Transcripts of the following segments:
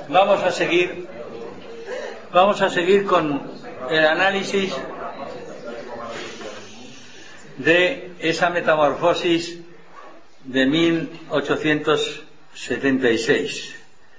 Vamos a seguir con el análisis de esa metamorfosis de 1876.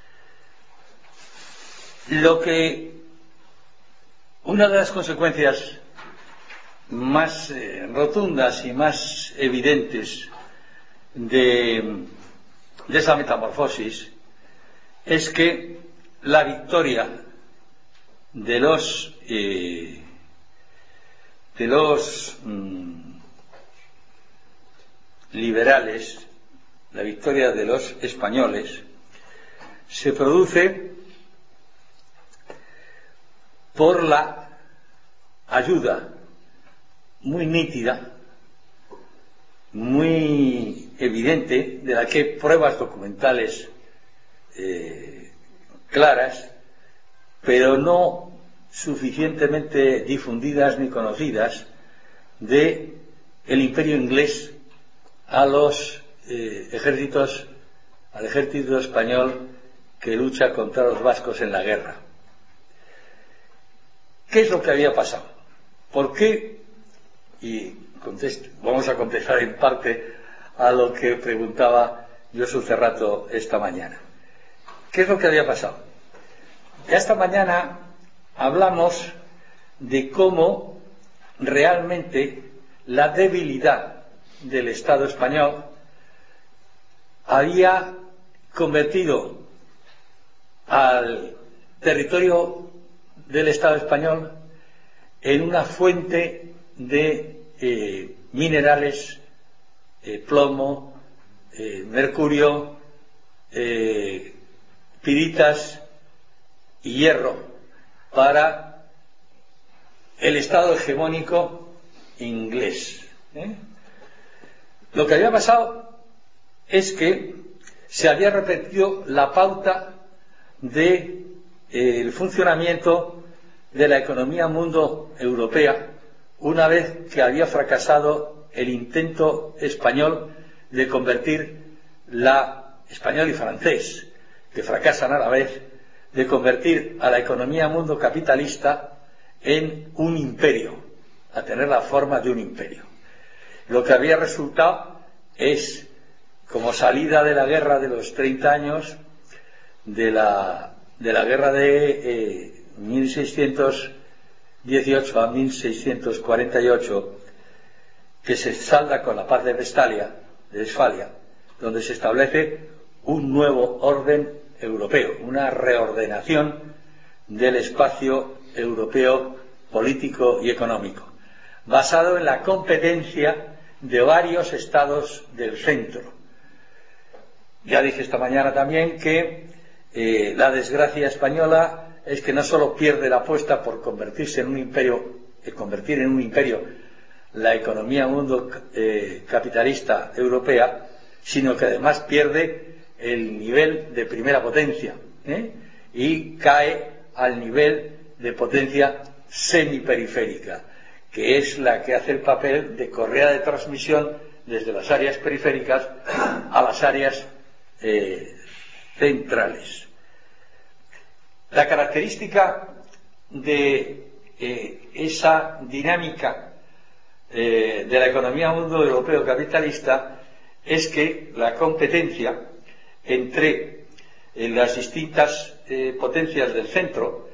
Una de las consecuencias más rotundas y más evidentes de esa metamorfosis es que la victoria de los liberales, la victoria de los españoles, se produce por la ayuda muy nítida, muy evidente, de la que hay pruebas documentales claras, pero no suficientemente difundidas ni conocidas, de el imperio inglés a los al ejército español que lucha contra los vascos en la guerra. ¿Qué es lo que había pasado? ¿Por qué? Y vamos a contestar en parte a lo que preguntaba Josu Cerrato esta mañana. ¿Qué es lo que había pasado? Ya esta mañana hablamos de cómo realmente la debilidad del Estado español había convertido al territorio del Estado español en una fuente de minerales, plomo, mercurio, piritas y hierro para el Estado hegemónico inglés. Lo que había pasado es que se había repetido la pauta del funcionamiento de la economía mundo europea una vez que había fracasado el intento español de convertir español y francés, que fracasan a la vez, de convertir a la economía mundo capitalista en un imperio, a tener la forma de un imperio. Lo que había resultado es, como salida de la guerra de los 30 años, de la guerra de 1618 a 1648, que se salda con la paz de Westfalia, donde se establece un nuevo orden europeo, una reordenación del espacio europeo político y económico, basado en la competencia de varios estados del centro. Ya dije esta mañana también que la desgracia española es que no solo pierde la apuesta por convertir en un imperio la economía mundo capitalista europea, sino que además pierde el nivel de primera potencia y cae al nivel de potencia semiperiférica, que es la que hace el papel de correa de transmisión desde las áreas periféricas a las áreas centrales. La característica de esa dinámica de la economía mundo europeo capitalista es que la competencia entre las distintas potencias del centro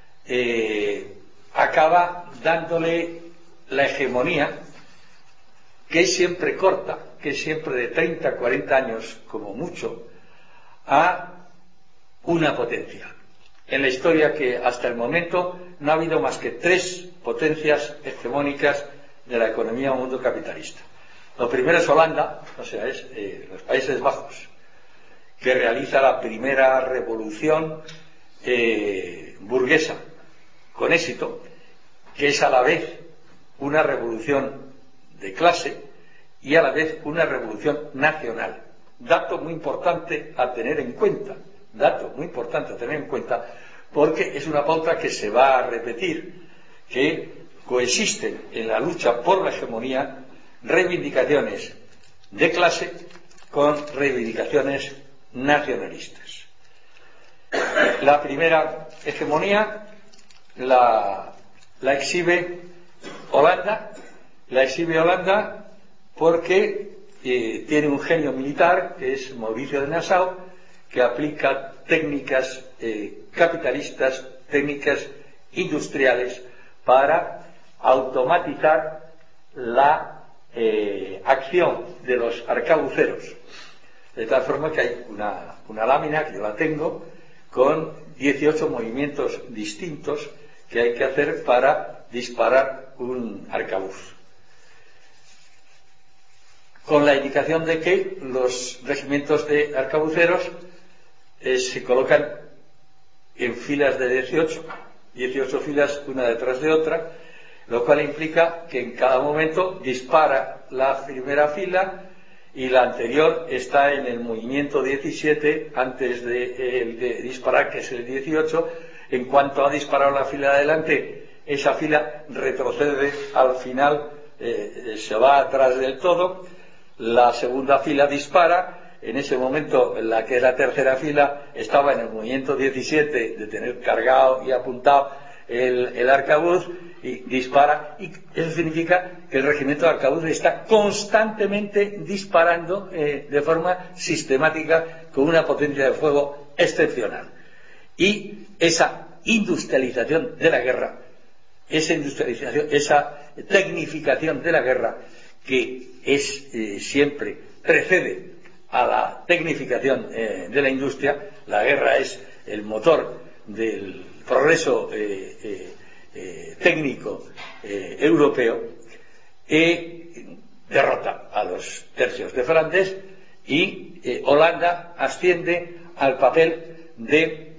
acaba dándole la hegemonía, que es siempre corta, que es siempre de 30 a 40 años como mucho, a una potencia. En la historia, que hasta el momento no ha habido más que 3 potencias hegemónicas de la economía mundo capitalista. Lo primero es Holanda, o sea, es los Países Bajos, que realiza la primera revolución burguesa con éxito, que es a la vez una revolución de clase y a la vez una revolución nacional. Dato muy importante a tener en cuenta, porque es una pauta que se va a repetir, que coexisten en la lucha por la hegemonía reivindicaciones de clase con reivindicaciones nacionalistas. La primera hegemonía la exhibe Holanda. La exhibe Holanda porque tiene un genio militar, que es Mauricio de Nassau, que aplica técnicas capitalistas, técnicas industriales para automatizar la acción de los arcabuceros. De tal forma que hay una lámina, que yo la tengo, con 18 movimientos distintos que hay que hacer para disparar un arcabuz, con la indicación de que los regimientos de arcabuceros se colocan en filas de 18 filas una detrás de otra, lo cual implica que en cada momento dispara la primera fila y la anterior está en el movimiento 17 antes de disparar, que es el 18. En cuanto ha disparado la fila de adelante, esa fila retrocede al final, se va atrás del todo. La segunda fila dispara. En ese momento, la que es la tercera fila estaba en el movimiento 17 de tener cargado y apuntado el arcabuz, y dispara, y eso significa que el regimiento de arcabuz está constantemente disparando de forma sistemática, con una potencia de fuego excepcional. Y esa industrialización de la guerra, esa tecnificación de la guerra, que es siempre precede a la tecnificación de la industria. La guerra es el motor del progreso técnico europeo, derrota a los tercios de Flandes, y Holanda asciende al papel de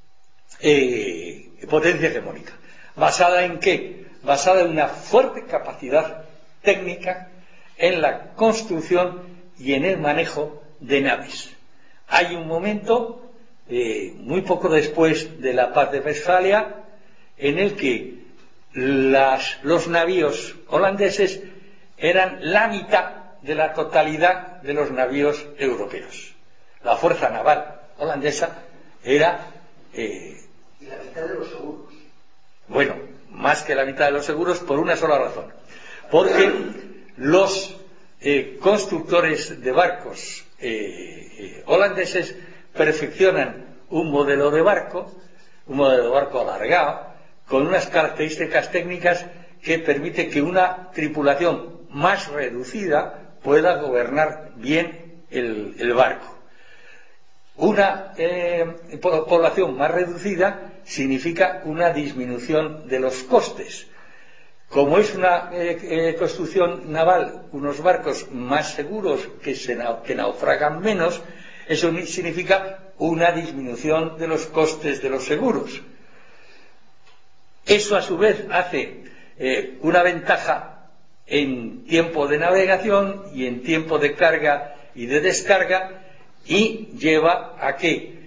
potencia hegemónica. ¿Basada en qué? Basada en una fuerte capacidad técnica en la construcción y en el manejo de naves. Hay un momento, muy poco después de la paz de Westfalia, en el que los navíos holandeses eran la mitad de la totalidad de los navíos europeos. La fuerza naval holandesa era... ¿Y la mitad de los seguros? Bueno, más que la mitad de los seguros, por una sola razón. Porque los constructores de barcos holandeses perfeccionan un modelo de barco alargado, con unas características técnicas que permite que una tripulación más reducida pueda gobernar bien el barco. Una población más reducida significa una disminución de los costes. Como es una construcción naval, unos barcos más seguros que naufragan menos, eso significa una disminución de los costes de los seguros. Eso a su vez hace una ventaja en tiempo de navegación y en tiempo de carga y de descarga, y lleva a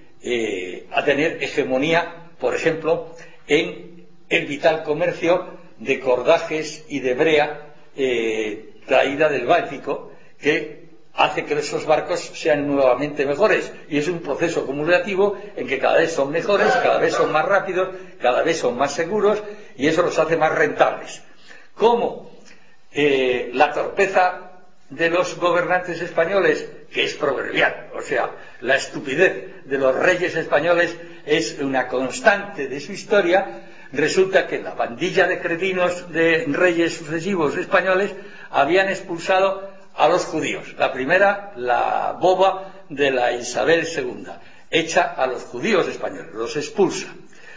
tener hegemonía, por ejemplo, en el vital comercio de cordajes y de brea traída del Báltico, que hace que esos barcos sean nuevamente mejores, y es un proceso acumulativo en que cada vez son mejores, cada vez son más rápidos, cada vez son más seguros, y eso los hace más rentables. Como la torpeza de los gobernantes españoles, que es proverbial, o sea, la estupidez de los reyes españoles es una constante de su historia, resulta que la pandilla de cretinos de reyes sucesivos españoles habían expulsado a los judíos. La primera, la boba de la Isabel II, echa a los judíos españoles, los expulsa,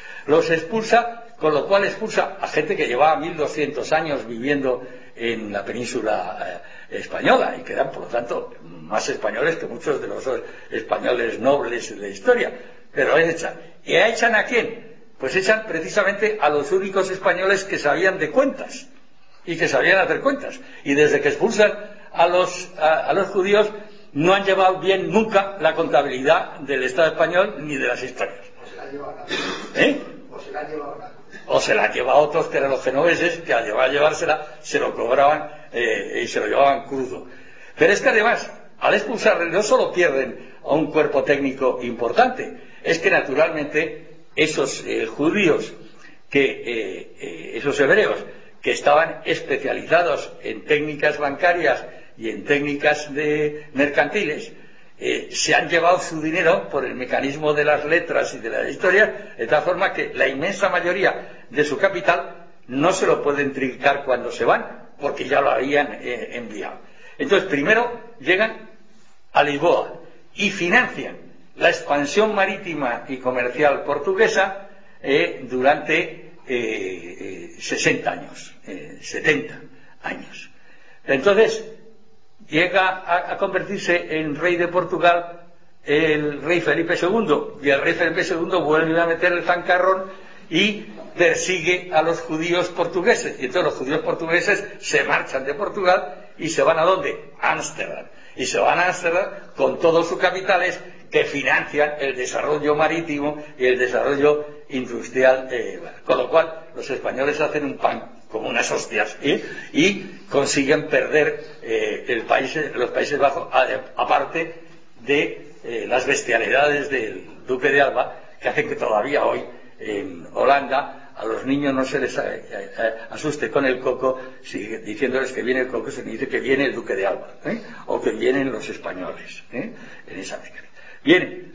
con lo cual expulsa a gente que llevaba 1200 años viviendo en la península española, y que eran, por lo tanto, más españoles que muchos de los españoles nobles de la historia. Pero echan. ¿Y echan a quién? Pues echan precisamente a los únicos españoles que sabían de cuentas y que sabían hacer cuentas. Y desde que expulsan a los judíos, no han llevado bien nunca la contabilidad del Estado español ni de las historias. O se la han llevado nada. O se la han llevado otros, que eran los genoveses, que al llevársela se lo cobraban y se lo llevaban crudo. Pero es que además, al expulsarle, no solo pierden a un cuerpo técnico importante, es que naturalmente esos judíos, esos hebreos, que estaban especializados en técnicas bancarias y en técnicas mercantiles, se han llevado su dinero por el mecanismo de las letras y de la historia, de tal forma que la inmensa mayoría de su capital no se lo pueden trincar cuando se van, porque ya lo habían enviado. Entonces, primero llegan a Lisboa y financian la expansión marítima y comercial portuguesa durante 60 años, 70 años. Entonces, llega a convertirse en rey de Portugal el rey Felipe II, y el rey Felipe II vuelve a meter el zancarrón y persigue a los judíos portugueses, y entonces los judíos portugueses se marchan de Portugal y se van ¿a dónde? A Ámsterdam, y se van a Ámsterdam con todos sus capitales que financian el desarrollo marítimo y el desarrollo industrial, con lo cual los españoles hacen un pan como unas hostias, y consiguen perder los Países Bajos, aparte de las bestialidades del duque de Alba, que hacen que todavía hoy en Holanda a los niños no se les asuste con el coco, diciéndoles que viene el coco, se dice que viene el duque de Alba, o que vienen los españoles, en esa década. Bien,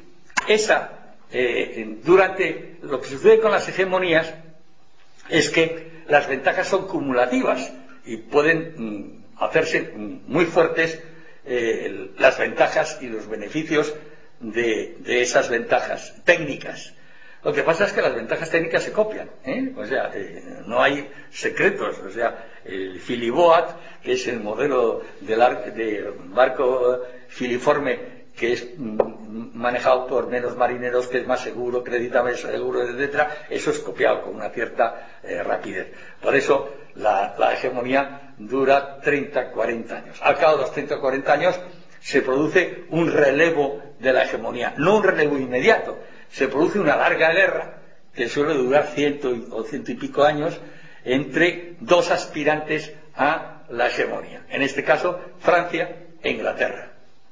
durante lo que sucede con las hegemonías es que las ventajas son cumulativas y pueden hacerse muy fuertes las ventajas y los beneficios de esas ventajas técnicas. Lo que pasa es que las ventajas técnicas se copian, o sea, no hay secretos. O sea, el filiboat, que es el modelo de barco filiforme que es manejado por menos marineros, que es más seguro, crédito más seguro, etcétera, eso es copiado con una cierta rapidez. Por eso la hegemonía dura 30, 40 años. Al cabo de los 30 o 40 años se produce un relevo de la hegemonía, no un relevo inmediato, se produce una larga guerra que suele durar 100 o 100 y pico años entre dos aspirantes a la hegemonía, en este caso Francia e Inglaterra.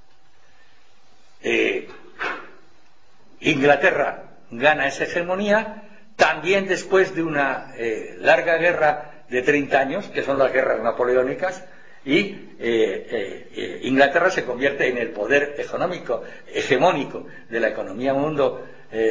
Inglaterra gana esa hegemonía también después de una larga guerra de 30 años, que son las guerras napoleónicas, y Inglaterra se convierte en el poder hegemónico de la economía mundo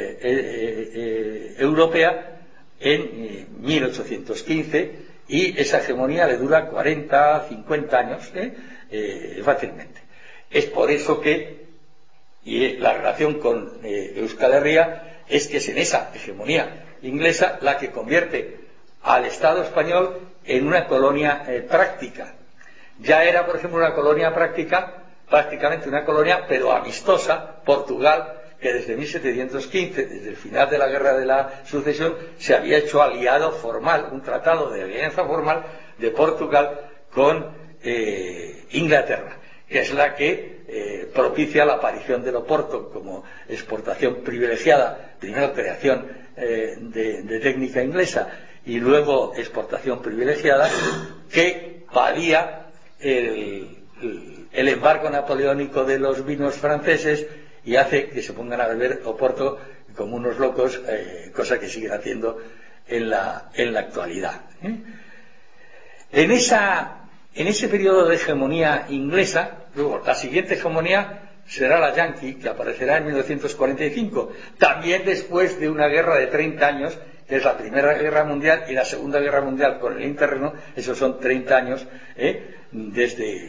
europea en 1815, y esa hegemonía le dura 40, 50 años fácilmente. Es por eso que la relación con Euskal Herria es que es en esa hegemonía inglesa la que convierte al Estado español en una colonia práctica. Ya era, por ejemplo, una colonia práctica, prácticamente una colonia, pero amistosa, Portugal, que desde 1715, desde el final de la Guerra de la Sucesión, se había hecho aliado formal, un tratado de alianza formal de Portugal con Inglaterra, que es la que propicia la aparición del Oporto como exportación privilegiada, primero creación de técnica inglesa y luego exportación privilegiada, que palía el embargo napoleónico de los vinos franceses y hace que se pongan a beber Oporto como unos locos, cosa que siguen haciendo en la actualidad. En ese periodo de hegemonía inglesa, luego la siguiente hegemonía será la yanqui, que aparecerá en 1945, también después de una guerra de 30 años, que es la Primera Guerra Mundial y la Segunda Guerra Mundial con el interregno. Esos son 30 años, desde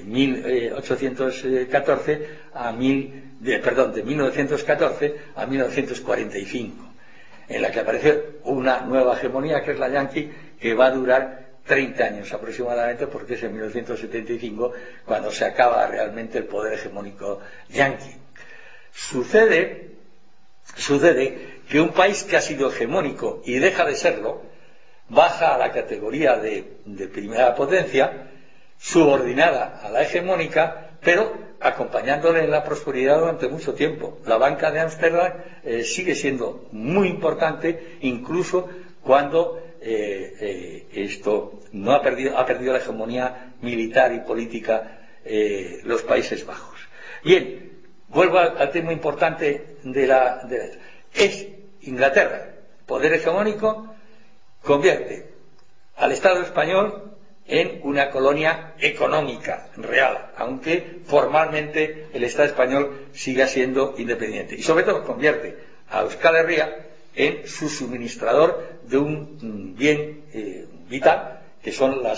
1814 de 1914 a 1945, en la que aparece una nueva hegemonía, que es la yanqui, que va a durar 30 años aproximadamente, porque es en 1975 cuando se acaba realmente el poder hegemónico yanqui. Sucede que un país que ha sido hegemónico y deja de serlo, baja a la categoría de primera potencia, subordinada a la hegemónica, pero acompañándole en la prosperidad durante mucho tiempo. La banca de Ámsterdam sigue siendo muy importante, incluso cuando esto no ha perdido la hegemonía militar y política los Países Bajos. Bien, vuelvo al tema importante es Inglaterra, poder hegemónico, convierte al Estado español en una colonia económica real, aunque formalmente el Estado español siga siendo independiente. Y sobre todo convierte a Euskal Herria en su suministrador de un bien vital, que son la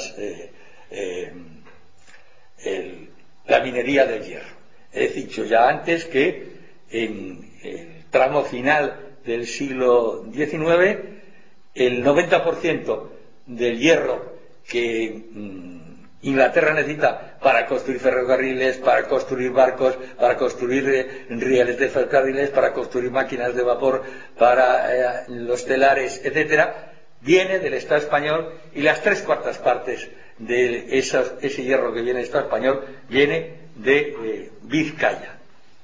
minería del hierro. He dicho ya antes que en el tramo final del siglo XIX, el 90% del hierro que Inglaterra necesita para construir ferrocarriles, para construir barcos, para construir rieles de ferrocarriles, para construir máquinas de vapor, para los telares, etcétera, viene del Estado español, y las 3/4 partes de ese hierro que viene del Estado español viene de Vizcaya.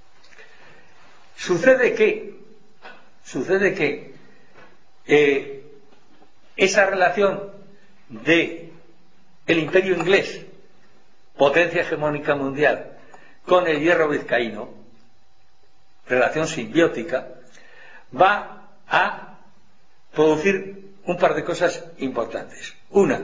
Sucede que esa relación de el imperio inglés, potencia hegemónica mundial, con el hierro vizcaíno, relación simbiótica, va a producir un par de cosas importantes. Una,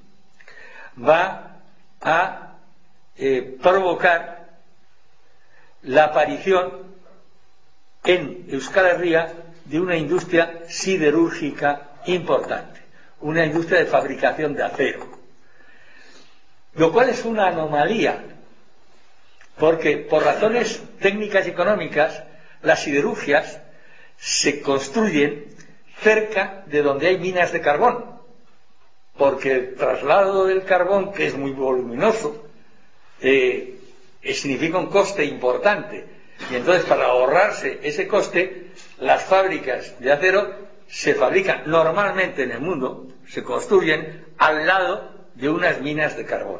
va a provocar la aparición en Euskal Herria de una industria siderúrgica importante, una industria de fabricación de acero, lo cual es una anomalía, porque por razones técnicas y económicas las siderurgias se construyen cerca de donde hay minas de carbón, porque el traslado del carbón, que es muy voluminoso, significa un coste importante, y entonces para ahorrarse ese coste, las fábricas de acero se fabrican normalmente en el mundo, se construyen al lado de unas minas de carbón.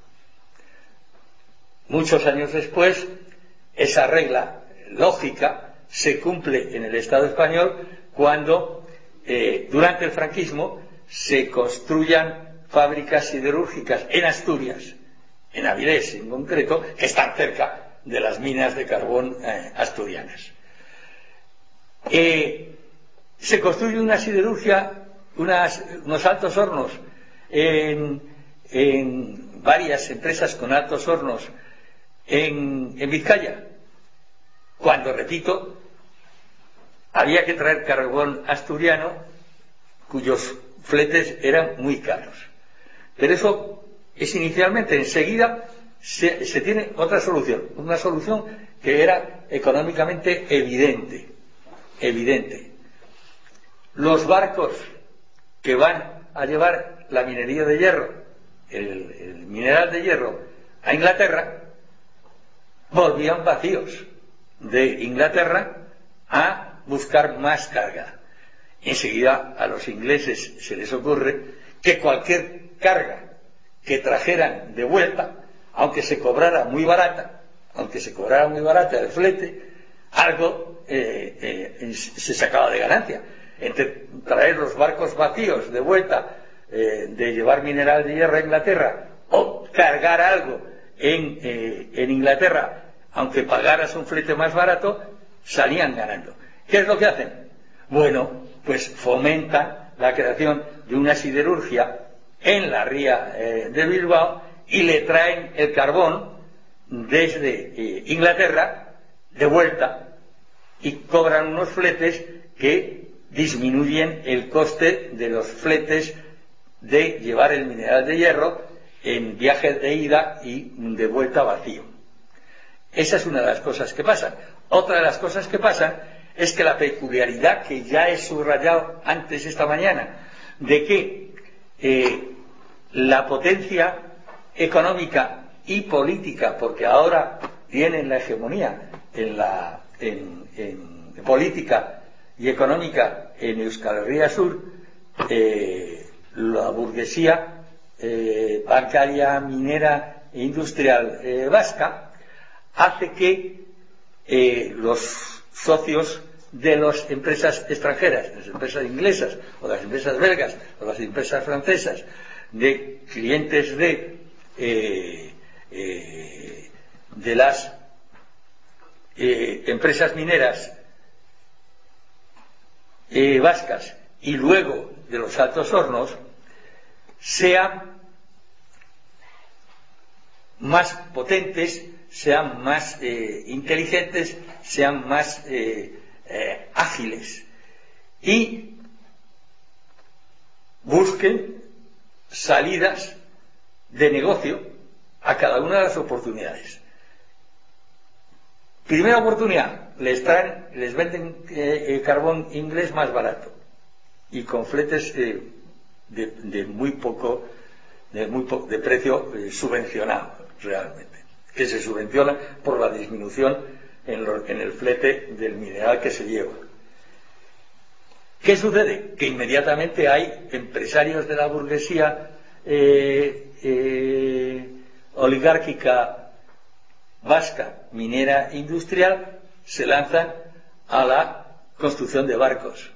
Muchos años después, esa regla lógica se cumple en el Estado español cuando, durante el franquismo, se construyan fábricas siderúrgicas en Asturias, en Avilés en concreto, que están cerca de las minas de carbón asturianas. Se construye una siderurgia, unos altos hornos en varias empresas con altos hornos en Vizcaya, cuando, repito, había que traer carbón asturiano cuyos fletes eran muy caros. Pero eso es inicialmente. Enseguida se tiene otra solución, una solución que era económicamente evidente. Los barcos que van a llevar la minería de hierro, el mineral de hierro, a Inglaterra, volvían vacíos de Inglaterra a buscar más carga. Enseguida a los ingleses se les ocurre que cualquier carga que trajeran de vuelta, aunque se cobrara muy barata el flete, algo se sacaba de ganancia. Entre traer los barcos vacíos de vuelta, de llevar mineral de hierro a Inglaterra, o cargar algo en Inglaterra, aunque pagaras un flete más barato, salían ganando. ¿Qué es lo que hacen? Bueno, pues fomentan la creación de una siderurgia en la ría de Bilbao, y le traen el carbón desde Inglaterra de vuelta, y cobran unos fletes que disminuyen el coste de los fletes de llevar el mineral de hierro en viajes de ida y de vuelta vacío. Esa es una de las cosas que pasan. Otra de las cosas que pasan es que la peculiaridad que ya he subrayado antes esta mañana, de que la potencia económica y política, porque ahora tienen la hegemonía en política y económica en Euskal Herria Sur, la burguesía bancaria, minera e industrial vasca, hace que los socios de las empresas extranjeras, las empresas inglesas o las empresas belgas o las empresas francesas, de clientes de las empresas mineras vascas y luego de los Altos Hornos sean más potentes, sean más inteligentes, sean más ágiles y busquen salidas de negocio a cada una de las oportunidades. Primera oportunidad, les venden carbón inglés más barato y con fletes de precio subvencionado realmente, que se subvenciona por la disminución en el flete del mineral que se lleva. ¿Qué sucede? Que inmediatamente hay empresarios de la burguesía oligárquica vasca, minera industrial, se lanzan a la construcción de barcos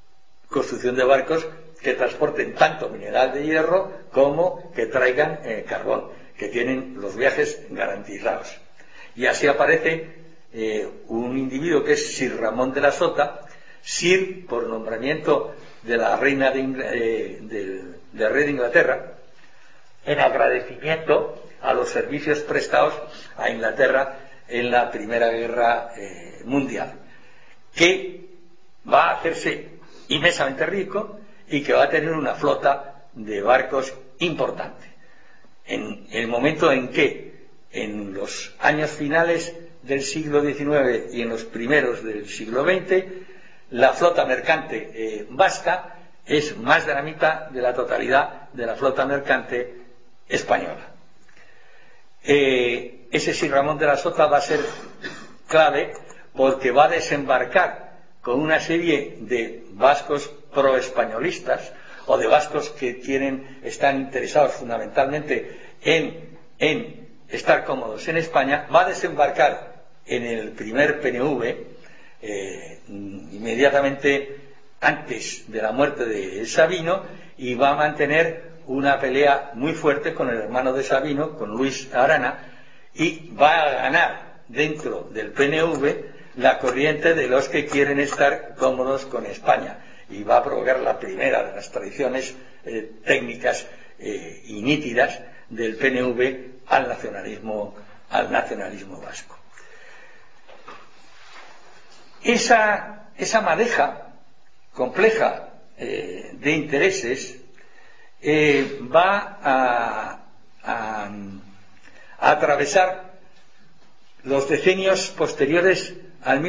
que transporten tanto mineral de hierro como que traigan carbón, que tienen los viajes garantizados. Y así aparece un individuo que es Sir Ramón de la Sota, Sir por nombramiento de la reina del rey de Inglaterra, en agradecimiento a los servicios prestados a Inglaterra en la Primera Guerra Mundial, que va a hacerse inmensamente rico y que va a tener una flota de barcos importante. En el momento en que en los años finales del siglo XIX y en los primeros del siglo XX, la flota mercante vasca es más de la mitad de la totalidad de la flota mercante española. Ese Sir Ramón de la Sota va a ser clave porque va a desembarcar con una serie de vascos proespañolistas o de vascos que están interesados fundamentalmente en estar cómodos en España. Va a desembarcar en el primer PNV inmediatamente antes de la muerte de Sabino y va a mantener una pelea muy fuerte con el hermano de Sabino, con Luis Arana, y va a ganar dentro del PNV la corriente de los que quieren estar cómodos con España y va a provocar la primera de las tradiciones técnicas y nítidas del PNV al nacionalismo vasco. Esa madeja compleja de intereses va a atravesar los decenios posteriores al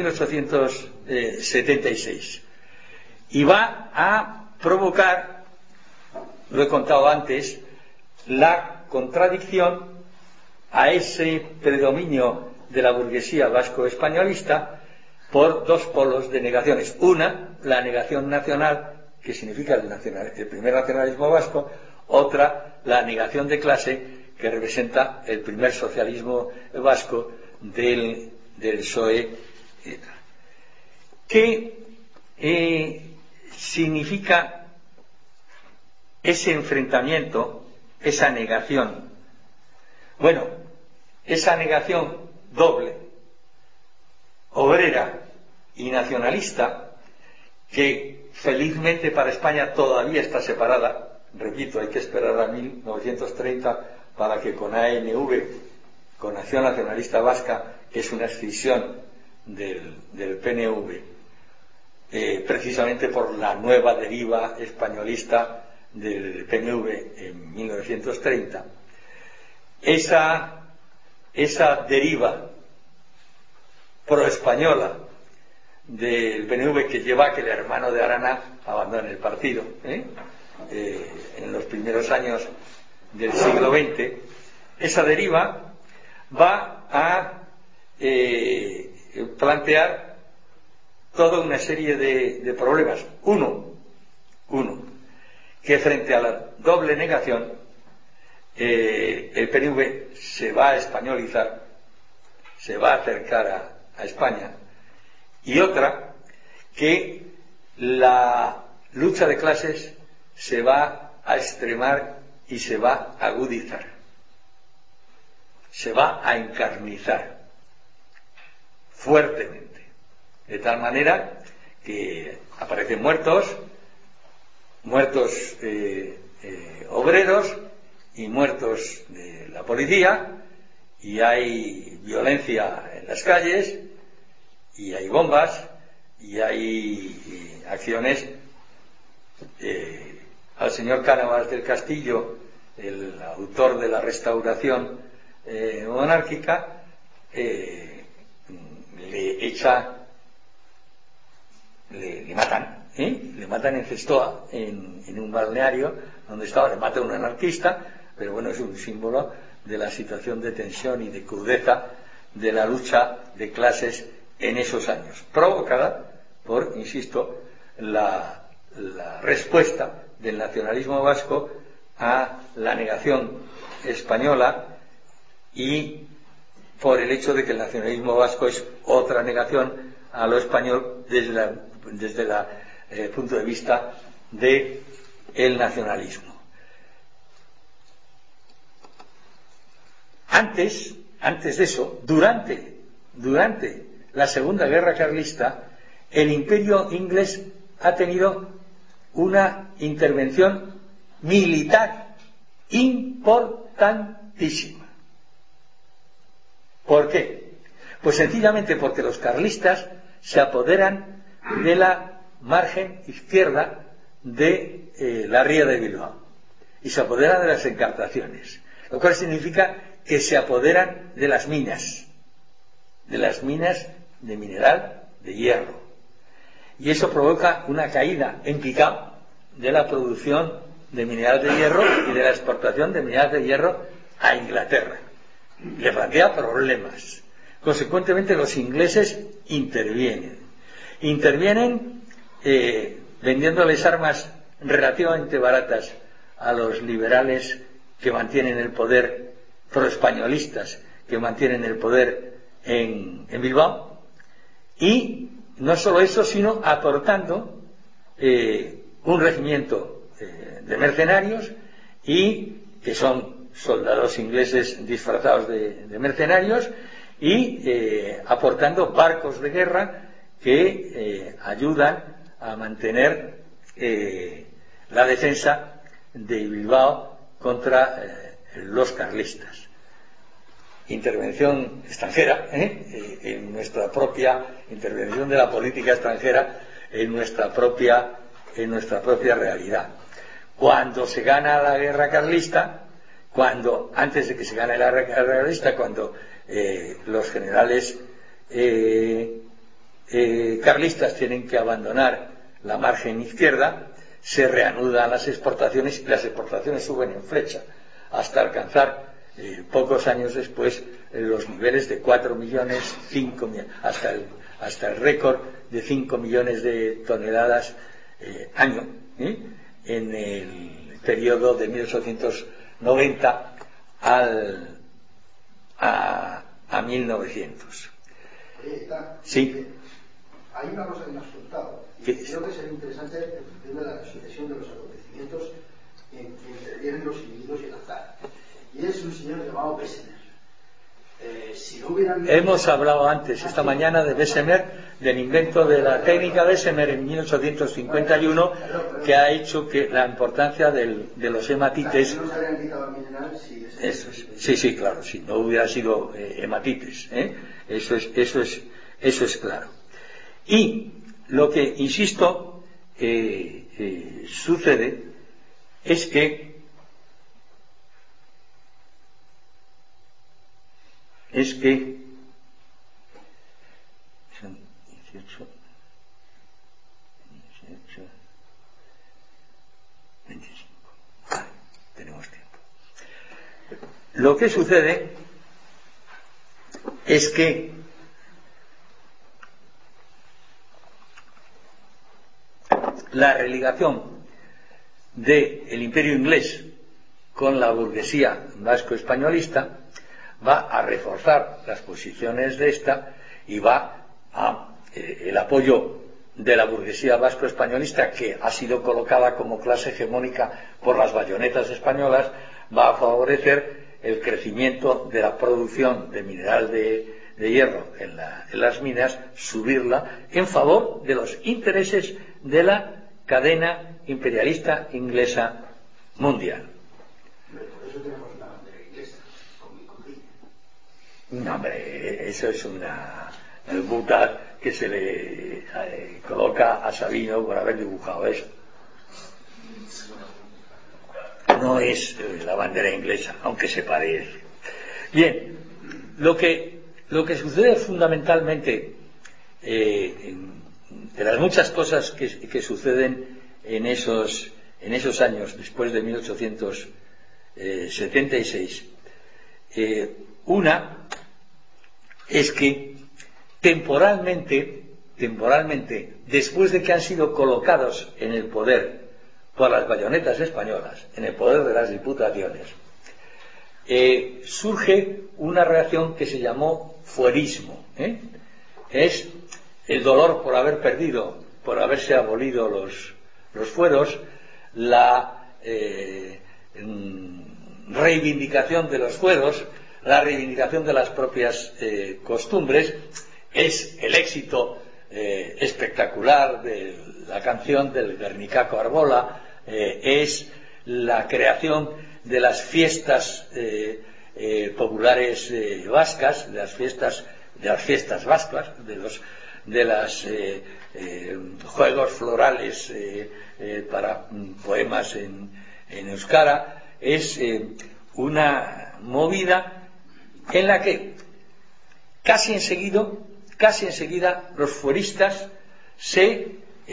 1876 y va a provocar, lo he contado antes, la contradicción a ese predominio de la burguesía vasco-españolista por dos polos de negaciones. Una, la negación nacional, que significa el primer nacionalismo vasco; otra, la negación de clase, que representa el primer socialismo vasco del PSOE. ¿Qué significa ese enfrentamiento, esa negación? Bueno, esa negación doble, obrera y nacionalista, que felizmente para España todavía está separada. Repito, hay que esperar a 1930 para que con ANV, con Acción Nacionalista Vasca, que es una escisión del PNV, precisamente por la nueva deriva españolista del PNV en 1930, esa deriva proespañola del PNV que lleva a que el hermano de Arana abandone el partido en los primeros años del siglo XX, esa deriva va a plantear toda una serie de problemas. Uno, que frente a la doble negación el PNV se va a españolizar, se va a acercar a España; y otra, que la lucha de clases se va a extremar y se va a agudizar, se va a encarnizar fuertemente, de tal manera que aparecen muertos, muertos obreros y muertos de la policía, y hay violencia en las calles, y hay bombas, y hay acciones. Al señor Cánovas del Castillo, el autor de la restauración monárquica, le matan en Cestoa, en un balneario donde estaba, le mata un anarquista, pero bueno, es un símbolo de la situación de tensión y de crudeza de la lucha de clases en esos años, provocada por, insisto, la respuesta del nacionalismo vasco a la negación española, y por el hecho de que el nacionalismo vasco es otra negación a lo español desde el punto de vista del nacionalismo. Antes de eso, durante la Segunda Guerra Carlista, el Imperio inglés ha tenido una intervención militar importantísima. ¿Por qué? Pues sencillamente porque los carlistas se apoderan de la margen izquierda de la ría de Bilbao y se apoderan de las encartaciones, lo cual significa que se apoderan de las minas de mineral de hierro, y eso provoca una caída en picado de la producción de mineral de hierro y de la exportación de mineral de hierro a Inglaterra. Le plantea problemas. Consecuentemente, los ingleses intervienen vendiéndoles armas relativamente baratas a los liberales que mantienen el poder, proespañolistas que mantienen el poder en Bilbao, y no solo eso, sino aportando un regimiento de mercenarios, y que son soldados ingleses disfrazados de mercenarios, y aportando barcos de guerra que ayudan a mantener la defensa de Bilbao contra los carlistas. Intervención extranjera, en nuestra propia intervención de la política extranjera en nuestra propia realidad. Cuando se gana la guerra carlista, antes de que se gane la guerra carlista, cuando los generales carlistas tienen que abandonar la margen izquierda, se reanudan las exportaciones, y las exportaciones suben en flecha hasta alcanzar pocos años después los niveles de 4 millones, 5 millones, hasta el récord de 5 millones de toneladas año, en el periodo de 1890 a 1900. Sí. Hay una cosa que me has contado. Creo que sería interesante el tema de la sucesión de los acontecimientos que intervienen los individuos y el azar. Y es un señor llamado Bessemer. Si no hubieran... Hemos hablado antes, esta mañana, de Bessemer, del invento de la técnica Bessemer en 1851, que ha hecho que la importancia de los hematites... No se habrían quitado el mineral si... Eso es, sí, claro, si no hubiera sido hematites, eso es claro. Y lo que, insisto, sucede es que son 18, 25. Tenemos tiempo. Lo que sucede es que la religación del Imperio inglés con la burguesía vasco-españolista va a reforzar las posiciones de esta, y va a el apoyo de la burguesía vasco-españolista, que ha sido colocada como clase hegemónica por las bayonetas españolas, va a favorecer el crecimiento de la producción de mineral de hierro en las minas, subirla en favor de los intereses de la cadena imperialista inglesa mundial. Por eso tenemos la bandera inglesa, con mi copia. No, hombre, eso es una buta que se le coloca a Sabino por haber dibujado eso. No es la bandera inglesa, aunque se parece. Bien, lo que sucede fundamentalmente, de las muchas cosas que suceden en esos años después de 1876, una es que temporalmente, después de que han sido colocados en el poder por las bayonetas españolas, en el poder de las diputaciones, surge una reacción que se llamó fuerismo. Es el dolor por haber perdido, por haberse abolido los fueros, la reivindicación de los fueros, la reivindicación de las propias costumbres. Es el éxito espectacular de la canción del Guernicaco Arbola, es la creación de las fiestas populares vascas, de las fiestas vascas, de los juegos florales para poemas en euskara. Es una movida en la que casi enseguida los fueristas se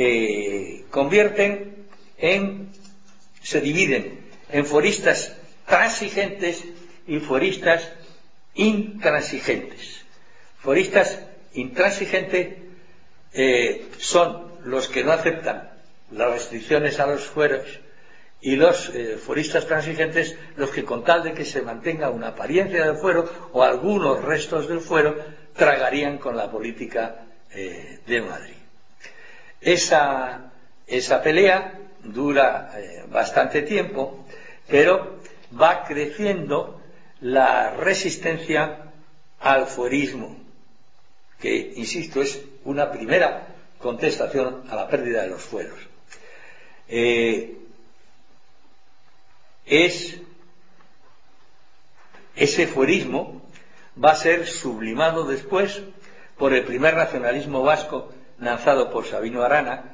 dividen en fueristas transigentes y fueristas intransigentes. Fueristas intransigentes son los que no aceptan las restricciones a los fueros, y los fueristas transigentes los que, con tal de que se mantenga una apariencia del fuero o algunos restos del fuero, tragarían con la política de Madrid. Esa pelea dura bastante tiempo, pero va creciendo la resistencia al fuerismo, que, insisto, es una primera contestación a la pérdida de los fueros. Ese fuerismo va a ser sublimado después por el primer nacionalismo vasco lanzado por Sabino Arana.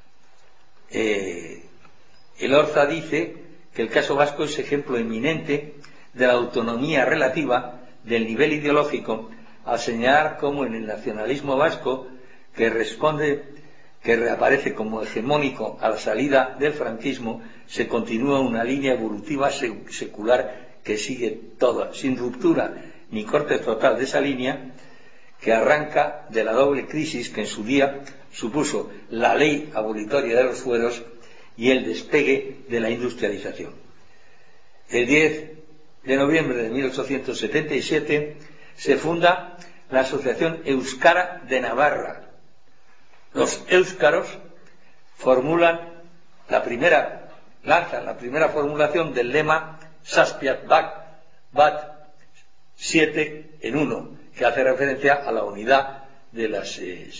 Elorza dice que el caso vasco es ejemplo eminente de la autonomía relativa del nivel ideológico, al señalar cómo en el nacionalismo vasco, que reaparece como hegemónico a la salida del franquismo, se continúa una línea evolutiva secular que sigue toda, sin ruptura ni corte total de esa línea, que arranca de la doble crisis que en su día supuso la ley abolitoria de los fueros y el despegue de la industrialización. El 10 de noviembre de 1877 se funda la Asociación Euskara de Navarra. Los éuskaros lanzan la primera formulación del lema Zazpiak bat 7 en 1, que hace referencia a la unidad de las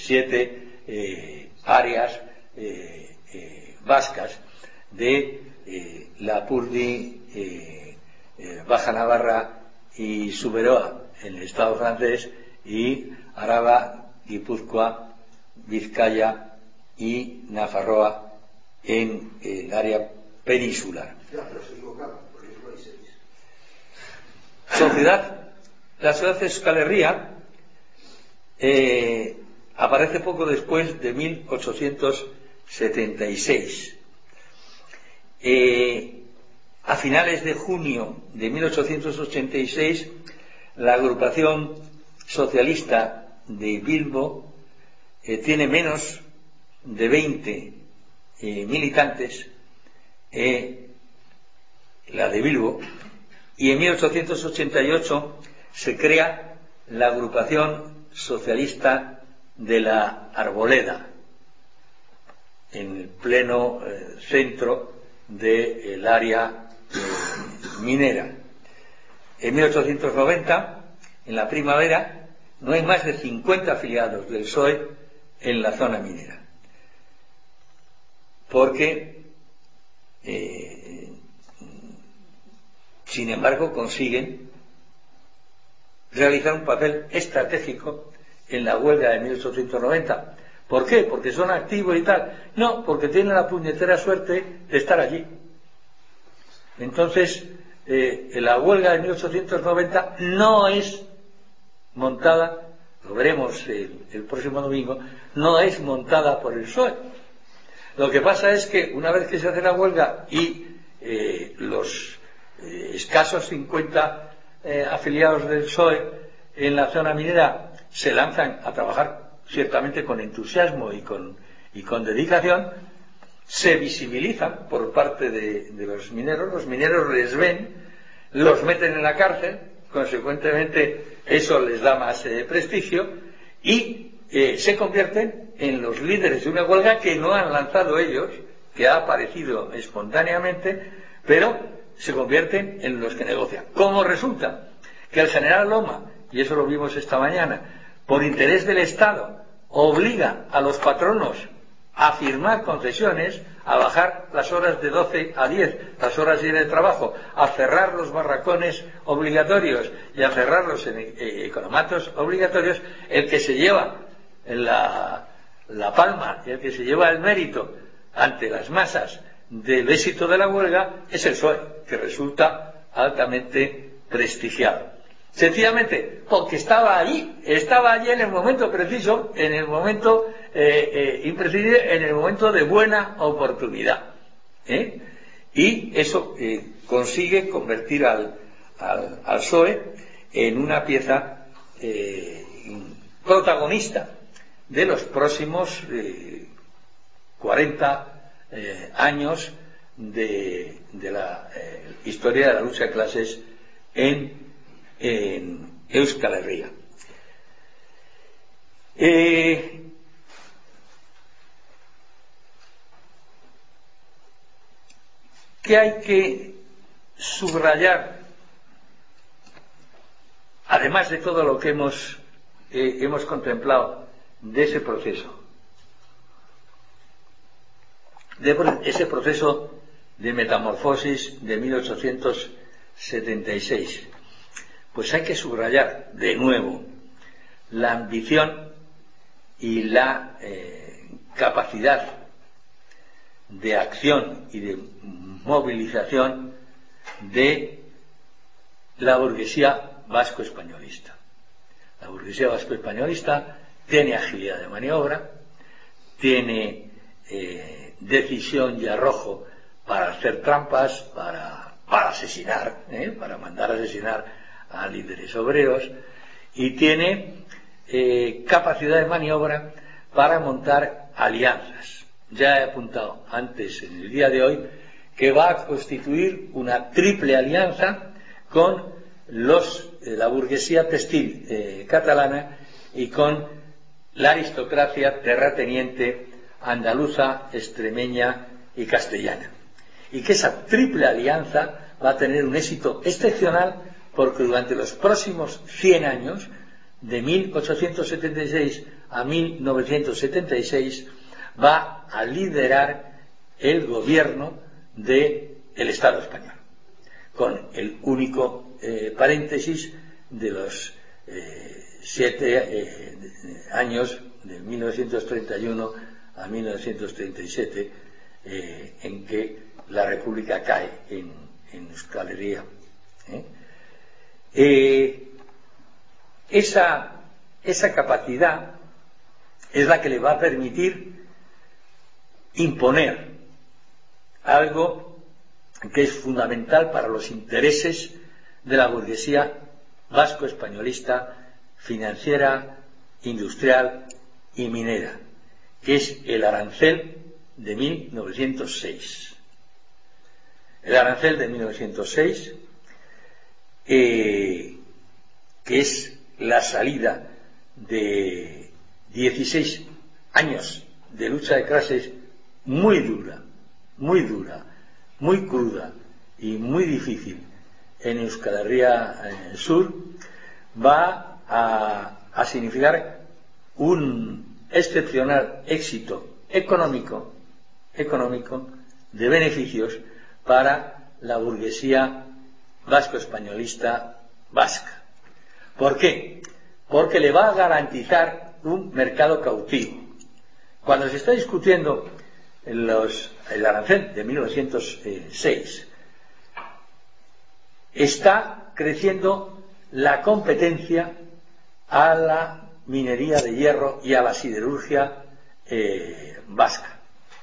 7 áreas vascas de Lapurdi, Baja Navarra y Zuberoa en el Estado francés, y Araba, Guipúzcoa, Vizcaya y Nafarroa en el área peninsular. Pero se equivocaban, porque solo hay 6. La ciudad de Euskal Herria aparece poco después de 1876. A finales de junio de 1886, la agrupación socialista de Bilbo tiene menos de 20 militantes, la de Bilbo, y en 1888 se crea la agrupación socialista de la Arboleda, en el pleno centro del área minera. En 1890, en la primavera, no hay más de 50 afiliados del PSOE en la zona minera. En 1890, en la primavera, no hay más de 50 afiliados del PSOE en la zona minera. En 1890, en la primavera, no hay más de 50 afiliados del PSOE en la zona minera. En 1890, en la primavera, no hay más de 50 afiliados del PSOE en la zona minera. En 1890, en la primavera, no hay más de 50 afiliados del PSOE en la zona minera. porque sin embargo consiguen realizar un papel estratégico en la huelga de 1890. ¿Por qué? ¿Porque son activos y tal? No, porque tienen la puñetera suerte de estar allí. Entonces, la huelga de 1890 no es montada, lo veremos el próximo domingo, no es montada por el PSOE. Lo que pasa es que una vez que se hace la huelga y los escasos 50 afiliados del PSOE en la zona minera se lanzan a trabajar ciertamente con entusiasmo y con dedicación, se visibilizan por parte de los mineros les ven, los meten en la cárcel, consecuentemente eso les da más prestigio y se convierten en los líderes de una huelga que no han lanzado ellos, que ha aparecido espontáneamente, pero se convierten en los que negocian. ¿Cómo resulta? Que el general Loma, y eso lo vimos esta mañana, por interés del Estado, obliga a los patronos a firmar concesiones, a bajar las horas de 12 a 10, las horas de trabajo, a cerrar los barracones obligatorios y a cerrar los economatos obligatorios. El que se lleva la palma y el que se lleva el mérito ante las masas del éxito de la huelga es el PSOE, que resulta altamente prestigiado. Sencillamente porque estaba allí en el momento preciso, en el momento imprescindible, en el momento de buena oportunidad. Y eso consigue convertir al PSOE en una pieza protagonista de los próximos 40 años de la historia de la lucha de clases en Euskal Herria. ¿Qué hay que subrayar? Además de todo lo que hemos contemplado de ese proceso, ese proceso de metamorfosis de 1876, pues hay que subrayar de nuevo la ambición y la capacidad de acción y de movilización de la burguesía vasco-españolista. La burguesía vasco-españolista tiene agilidad de maniobra, tiene decisión y arrojo para hacer trampas, para asesinar, para mandar a asesinar a líderes obreros, y tiene capacidad de maniobra para montar alianzas. Ya he apuntado antes en el día de hoy que va a constituir una triple alianza con la burguesía textil catalana y con la aristocracia terrateniente andaluza, extremeña y castellana. Y que esa triple alianza va a tener un éxito excepcional porque durante los próximos 100 años, de 1876 a 1976, va a liderar el gobierno del Estado español, con el único paréntesis de los 7 años, de 1931 a 1937, en que la República cae en Euskal Herria. Esa capacidad es la que le va a permitir imponer algo que es fundamental para los intereses de la burguesía vasco-españolista, financiera, industrial y minera, que es el arancel de 1906. El arancel de 1906, que es la salida de 16 años de lucha de clases muy dura, muy cruda y muy difícil en Euskal Herria Sur, va a significar un excepcional éxito económico económico, de beneficios para la burguesía vasco-españolista vasca. ¿Por qué? Porque le va a garantizar un mercado cautivo. Cuando se está discutiendo el arancel de 1906, está creciendo la competencia a la minería de hierro y a la siderurgia vasca.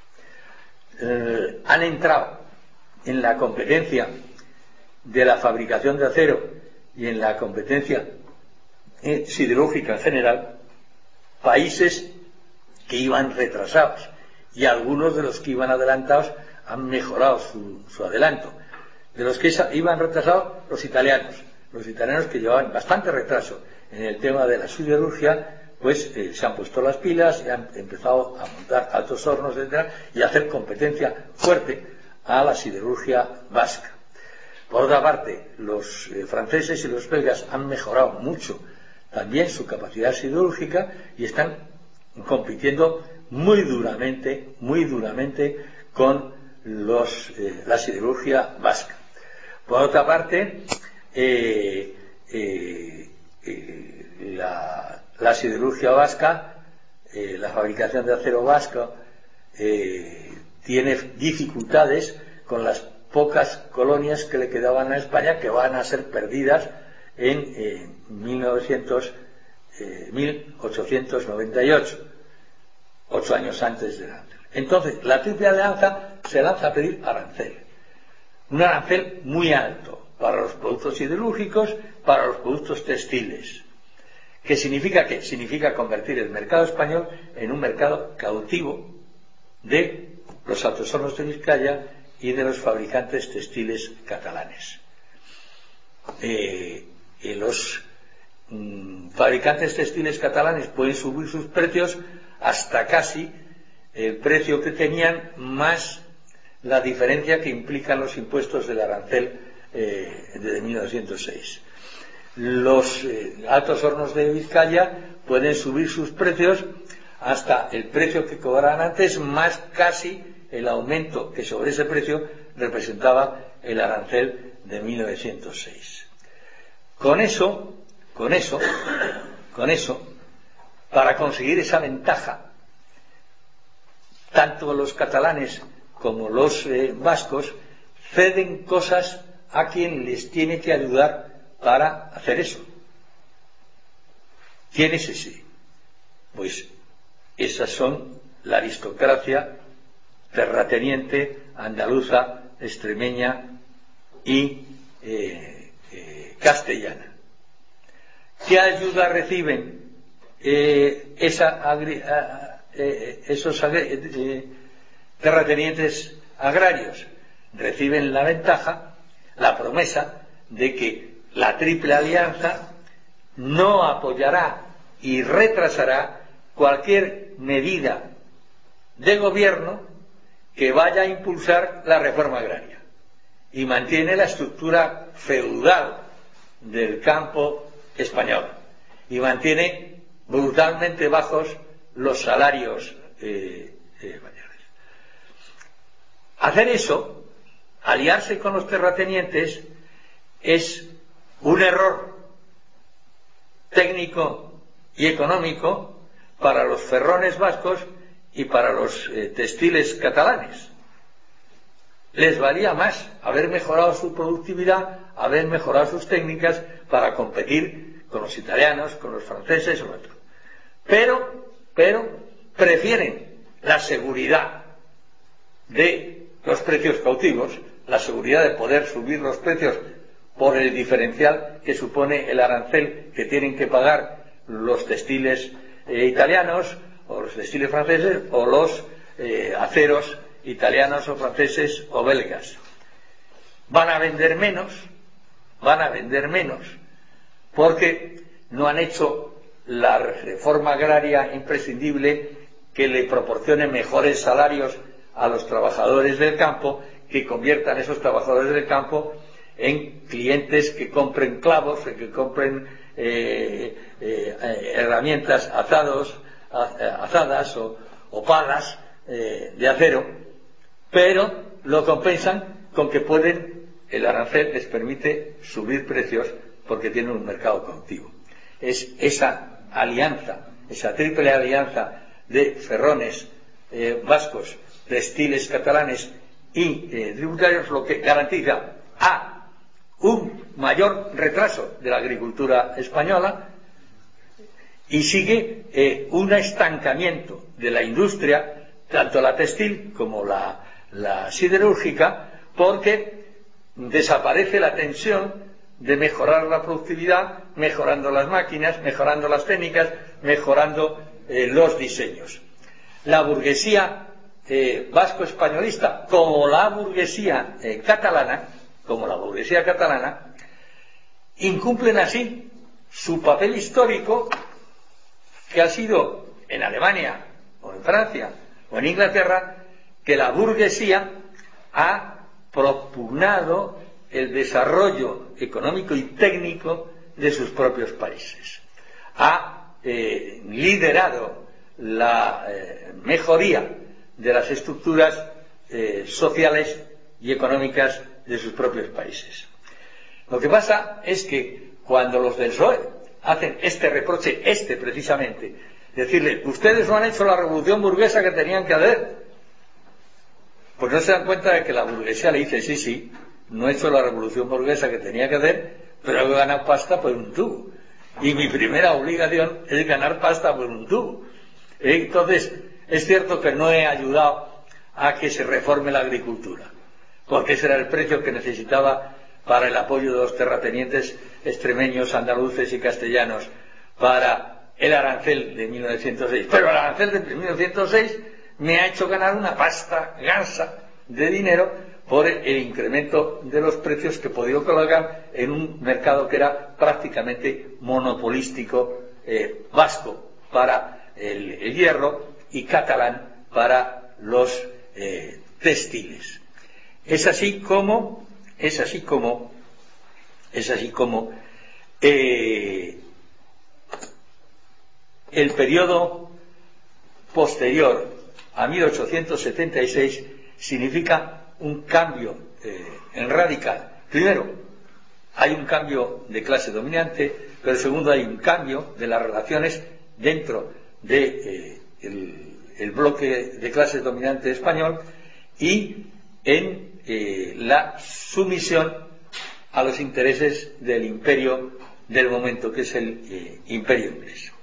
Han entrado en la competencia de la fabricación de acero y en la competencia siderúrgica en general países que iban retrasados, y algunos de los que iban adelantados han mejorado su adelanto. De los que iban retrasados, los italianos que llevaban bastante retraso en el tema de la siderurgia, pues se han puesto las pilas y han empezado a montar altos hornos, etcétera, y a hacer competencia fuerte a la siderurgia vasca. Por otra parte, los franceses y los belgas han mejorado mucho también su capacidad siderúrgica y están compitiendo muy duramente con la siderurgia vasca. Por otra parte, la siderurgia vasca, la fabricación de acero vasco, tiene dificultades con las pocas colonias que le quedaban a España, que van a ser perdidas en 1898, 8 años antes del arancel. Entonces, la Triple Alianza se lanza a pedir arancel. Un arancel muy alto para los productos siderúrgicos, para los productos textiles. ¿Qué significa qué? Significa convertir el mercado español en un mercado cautivo de los altos hornos de Vizcaya y de los fabricantes textiles catalanes. Los fabricantes textiles catalanes pueden subir sus precios hasta casi el precio que tenían, más la diferencia que implican los impuestos del arancel de 1906. Los altos hornos de Vizcaya pueden subir sus precios hasta el precio que cobraban antes, más casi el aumento que sobre ese precio representaba el arancel de 1906. Con eso, para conseguir esa ventaja, tanto los catalanes como los vascos ceden cosas a quien les tiene que ayudar para hacer eso. ¿Quién es ese? Pues esas son la aristocracia terrateniente, andaluza, extremeña y castellana. ¿Qué ayuda reciben esos terratenientes agrarios? Reciben la ventaja, la promesa de que la Triple Alianza no apoyará y retrasará cualquier medida de gobierno que vaya a impulsar la reforma agraria, y mantiene la estructura feudal del campo español y mantiene brutalmente bajos los salarios mayores. Hacer eso, aliarse con los terratenientes, es un error técnico y económico para los ferrones vascos y para los textiles catalanes. Les valía más haber mejorado su productividad, haber mejorado sus técnicas para competir con los italianos, con los franceses o otros. Pero prefieren la seguridad de los precios cautivos, la seguridad de poder subir los precios por el diferencial que supone el arancel que tienen que pagar los textiles italianos o los textiles franceses o los aceros italianos o franceses o belgas. Van a vender menos porque no han hecho la reforma agraria imprescindible que le proporcione mejores salarios a los trabajadores del campo, que conviertan esos trabajadores del campo en clientes que compren clavos, que compren herramientas azadas o palas de acero, pero lo compensan con que el arancel les permite subir precios porque tienen un mercado cautivo. Es esa alianza, esa triple alianza de ferrones vascos, textiles catalanes y tributarios lo que garantiza un mayor retraso de la agricultura española y sigue un estancamiento de la industria, tanto la textil como la siderúrgica, porque desaparece la tensión de mejorar la productividad, mejorando las máquinas, mejorando las técnicas, mejorando los diseños. La burguesía vasco-españolista, como la burguesía catalana, incumplen así su papel histórico, que ha sido en Alemania o en Francia o en Inglaterra, que la burguesía ha propugnado el desarrollo económico y técnico de sus propios países. Ha liderado la mejoría de las estructuras sociales y económicas de sus propios países. Lo que pasa es que cuando los del PSOE hacen este reproche, precisamente, decirle, ustedes no han hecho la revolución burguesa que tenían que hacer, pues no se dan cuenta de que la burguesía le dice, sí, no he hecho la revolución burguesa que tenía que hacer, pero he ganado pasta por un tubo. Y mi primera obligación es ganar pasta por un tubo. Entonces, es cierto que no he ayudado a que se reforme la agricultura, porque ese era el precio que necesitaba para el apoyo de los terratenientes extremeños, andaluces y castellanos para el arancel de 1906. Pero el arancel de 1906 me ha hecho ganar una pasta gansa de dinero por el incremento de los precios que he podido colocar en un mercado que era prácticamente monopolístico, vasco para el hierro y catalán para los textiles. Es así como el periodo posterior a 1876 significa un cambio en radical. Primero, hay un cambio de clase dominante, pero segundo, hay un cambio de las relaciones dentro de el bloque de clases dominante español y en la sumisión a los intereses del imperio del momento, que es el imperio inglés.